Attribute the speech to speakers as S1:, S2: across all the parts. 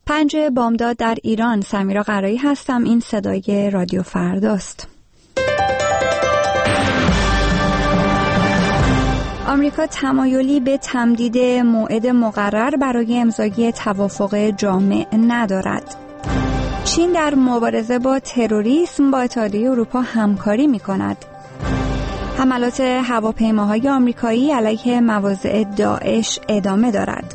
S1: 5 بامداد در ایران. سمیرا قرایی هستم. این صدای رادیو فرداست. آمریکا تمایلی به تمدید موعد مقرر برای امضای توافق جامع ندارد. چین در مبارزه با تروریسم با اتحادیه اروپا همکاری می‌کند. حملات هواپیماهای آمریکایی علیه مواضع داعش ادامه دارد.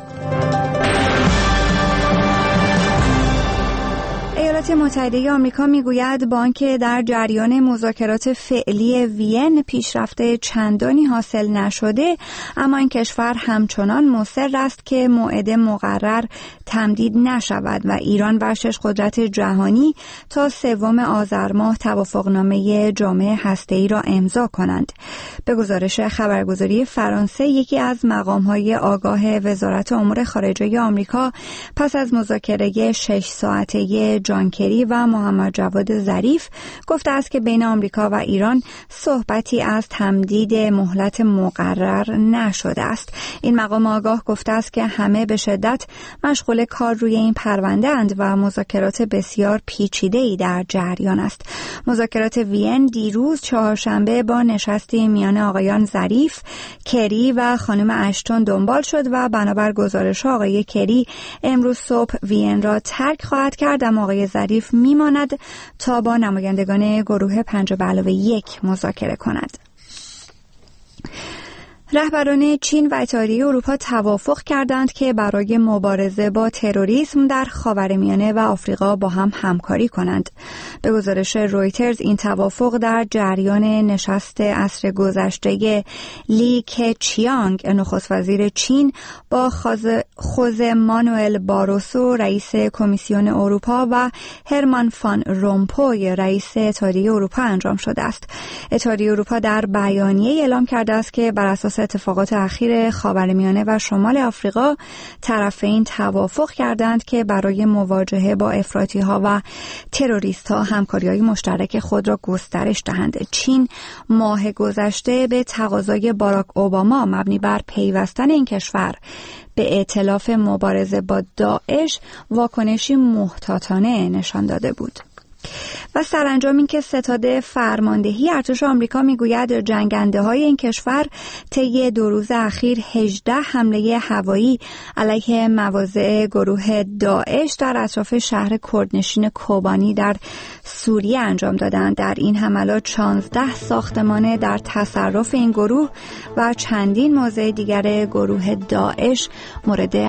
S1: ایالات متحده آمریکا میگوید با آنکه در جریان مذاکرات فعلی وین پیشرفت چندانی حاصل نشده، اما این کشور همچنان مصر است که موعد مقرر تمدید نشود و ایران و 6 قدرت جهانی تا 3 آذر ماه توافقنامه جامع هسته‌ای را امضا کنند. به گزارش خبرگزاری فرانسه، یکی از مقام‌های آگاه وزارت امور خارجه آمریکا پس از مذاکره 6 ساعته جان کری و محمد جواد ظریف گفته است که بین آمریکا و ایران صحبتی از تمدید مهلت مقرر نشده است. این مقام آگاه گفته است که همه به شدت مشغول کار روی این پرونده اند و مذاکرات بسیار پیچیده‌ای در جریان است. مذاکرات وین دیروز چهارشنبه با نشستی میان آقایان ظریف، کری و خانم اشتون دنبال شد و بنابر گزارش آقای کری امروز صبح وین را ترک خواهد کرد، اما آقای ظریف میماند تا با نمایندگان گروه 5+1 مذاکره کند. رهبران چین و اتحادیه اروپا توافق کردند که برای مبارزه با تروریسم در خاورمیانه و آفریقا با هم همکاری کنند. به گزارش رویترز این توافق در جریان نشست عصر گذشته لی کچیانگ نخست وزیر چین با خوزه مانوئل باروسو رئیس کمیسیون اروپا و هرمان فان رومپوی رئیس اتحادیه اروپا انجام شده است. اتحادیه اروپا در بیانیه اعلام کرده است که بر اساس اتفاقات اخیر خاورمیانه و شمال آفریقا طرفین توافق کردند که برای مواجهه با افراطی‌ها و تروریست‌ها همکاری‌های مشترک خود را گسترش دهند. چین ماه گذشته به تقاضای باراک اوباما مبنی بر پیوستن این کشور به ائتلاف مبارزه با داعش واکنشی محتاطانه نشان داده بود. و سرانجام این که ستاد فرماندهی ارتش آمریکا میگوید جنگنده‌های این کشور طی 2 روز اخیر 18 حمله هوایی علیه مواضع گروه داعش در اطراف شهر کردنشین کوبانی در سوریه انجام دادند. در این حملات 16 ساختمان در تصرف این گروه و چندین موضع دیگر گروه داعش مورد